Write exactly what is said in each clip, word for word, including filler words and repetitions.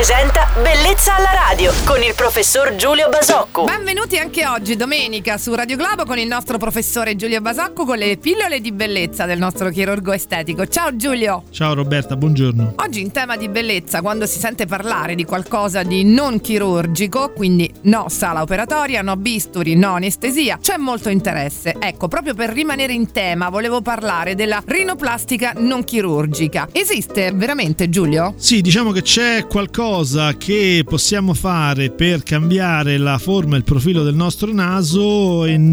presenta Bellezza alla radio con il professor Giulio Basocco. Benvenuti anche oggi, domenica, su Radio Globo con il nostro professore Giulio Basocco con le pillole di bellezza del nostro chirurgo estetico. Ciao Giulio. Ciao Roberta, buongiorno. Oggi in tema di bellezza, quando si sente parlare di qualcosa di non chirurgico, quindi no sala operatoria, no bisturi, no anestesia, c'è molto interesse. Ecco, proprio per rimanere in tema volevo parlare della rinoplastica non chirurgica. Esiste veramente, Giulio? Sì, diciamo che c'è qualcosa che possiamo fare per cambiare la forma e il profilo del nostro naso e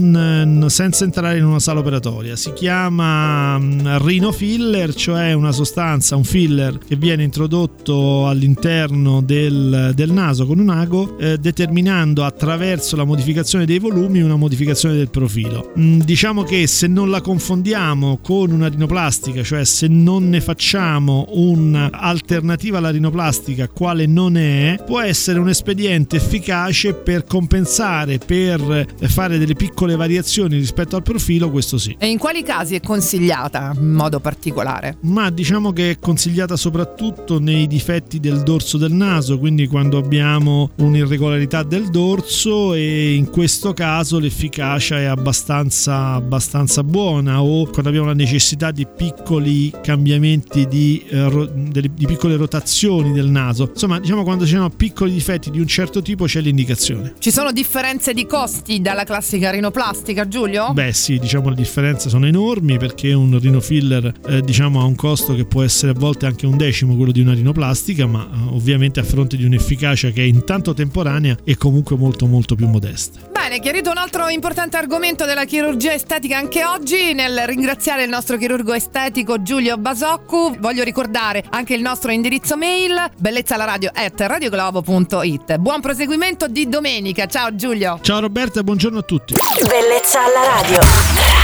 non senza entrare in una sala operatoria. Si chiama rinofiller, cioè una sostanza, un filler che viene introdotto all'interno del, del naso con un ago, eh, determinando attraverso la modificazione dei volumi una modificazione del profilo. Mm, diciamo che se non la confondiamo con una rinoplastica, cioè se non ne facciamo un'alternativa alla rinoplastica quale non è, può essere un espediente efficace per compensare, per fare delle piccole variazioni rispetto al profilo, questo sì. E in quali casi è consigliata in modo particolare? Ma diciamo che è consigliata soprattutto nei difetti del dorso del naso, quindi quando abbiamo un'irregolarità del dorso, e in questo caso l'efficacia è abbastanza abbastanza buona, o quando abbiamo la necessità di piccoli cambiamenti di, eh, ro- delle, di piccole rotazioni del naso. Insomma, diciamo quando ci sono piccoli difetti di un certo tipo c'è l'indicazione. Ci sono differenze di costi dalla classica rinoplastica, Giulio? Beh sì, diciamo le differenze sono enormi, perché un rinofiller eh, diciamo ha un costo che può essere a volte anche un decimo quello di una rinoplastica, ma eh, ovviamente a fronte di un'efficacia che è intanto temporanea e comunque molto molto più modesta. Bene, chiarito un altro importante argomento della chirurgia estetica anche oggi. Nel ringraziare il nostro chirurgo estetico Giulio Basocco, voglio ricordare anche il nostro indirizzo mail bellezzalaradio at radioglobo punto it. Buon proseguimento di domenica. Ciao Giulio. Ciao Roberta e buongiorno a tutti. Bellezza alla radio.